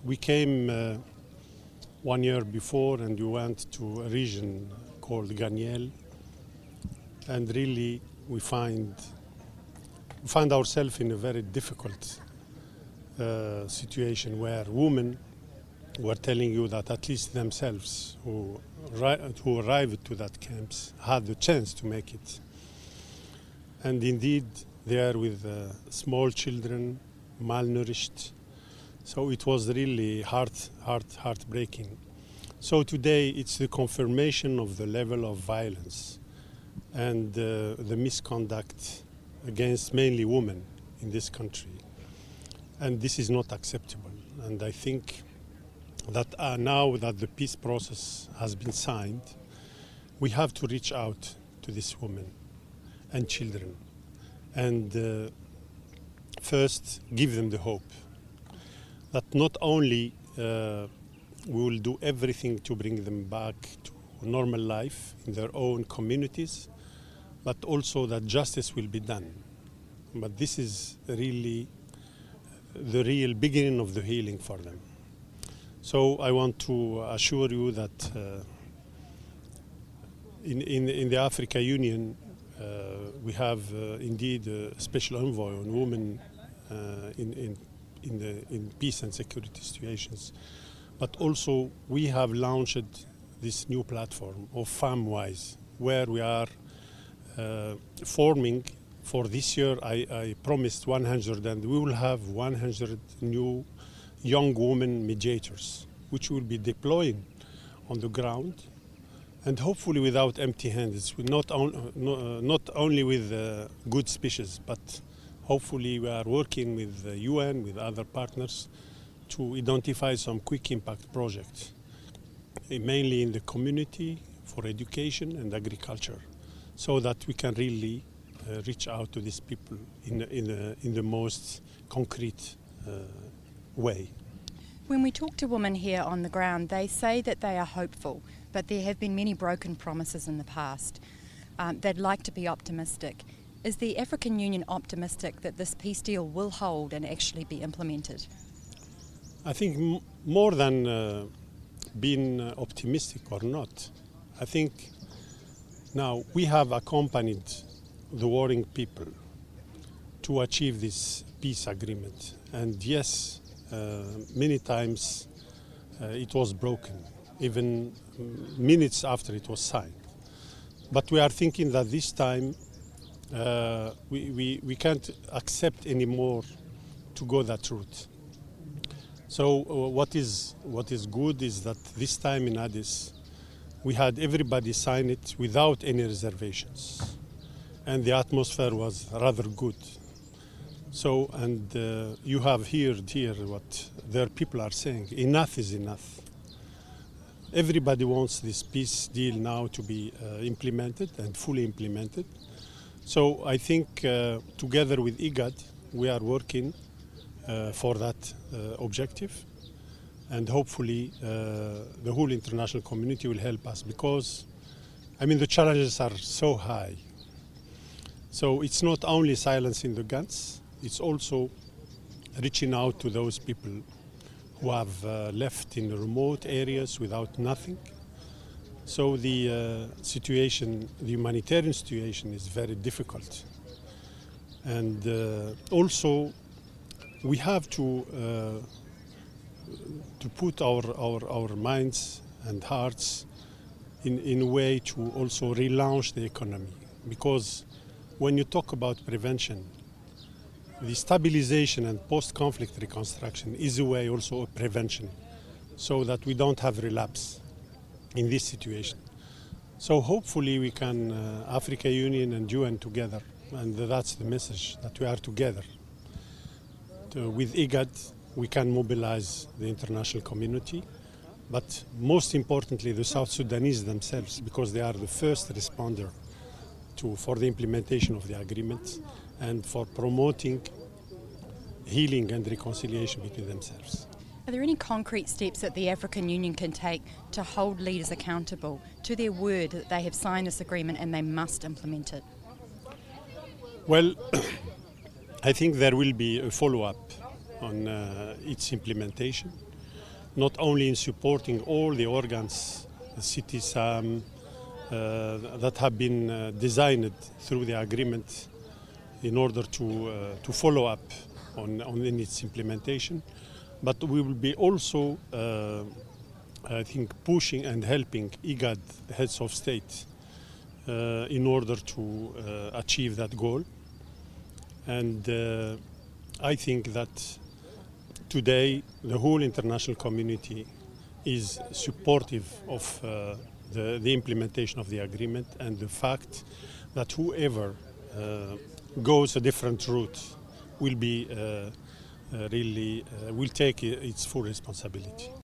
We came 1 year before and we went to a region called Ganiel, and really we find ourselves in a very difficult situation where women were telling you that at least themselves who arrived to that camps had the chance to make it. And indeed they are with small children, malnourished. So it was really heartbreaking. So today it's the confirmation of the level of violence and the misconduct against mainly women in this country. And this is not acceptable. And I think that now that the peace process has been signed, we have to reach out to these women and children and first give them the hope that not only we will do everything to bring them back to normal life in their own communities, but also that justice will be done. But this is really the real beginning of the healing for them. So I want to assure you that in the Africa Union we have indeed a special envoy on women in peace and security situations. But also we have launched this new platform of FemWise, where we are forming for this year. I promised 100, and we will have 100 new young women mediators, which will be deploying on the ground, and hopefully without empty hands, not only with good speeches, but hopefully we are working with the UN, with other partners, to identify some quick impact projects, mainly in the community for education and agriculture, so that we can really reach out to these people in the most concrete way. When we talk to women here on the ground, they say that they are hopeful, but there have been many broken promises in the past. They'd like to be optimistic. Is the African Union optimistic that this peace deal will hold and actually be implemented? I think more than being optimistic or not, I think now we have accompanied the warring people to achieve this peace agreement. And yes, many times it was broken, even minutes after it was signed. But we are thinking that this time we can't accept anymore to go that route. So what is good is that this time in Addis, we had everybody sign it without any reservations. And the atmosphere was rather good. So, and you have heard here what their people are saying. Enough is enough. Everybody wants this peace deal now to be implemented and fully implemented. So I think together with IGAD, we are working for that objective. And hopefully the whole international community will help us, because, I mean, the challenges are so high. So it's not only silencing the guns, it's also reaching out to those people who have left in remote areas without nothing. So the situation, the humanitarian situation, is very difficult. And also we have to put our minds and hearts in a way to also relaunch the economy, because when you talk about prevention, the stabilization and post-conflict reconstruction is a way also of prevention, so that we don't have relapse in this situation. So hopefully we can, Africa Union and UN together, and that's the message, that we are together. With IGAD, we can mobilize the international community, but most importantly the South Sudanese themselves, because they are the first responder for the implementation of the agreement and for promoting healing and reconciliation between themselves. Are there any concrete steps that the African Union can take to hold leaders accountable to their word that they have signed this agreement and they must implement it? Well, I think there will be a follow-up on its implementation. not only in supporting all the organs, the CITESAM, that have been designed through the agreement in order to follow up on its implementation, but we will be also, I think, pushing and helping IGAD heads of state in order to achieve that goal. And I think that today the whole international community is supportive of the implementation of the agreement, and the fact that whoever goes a different route will be will take its full responsibility.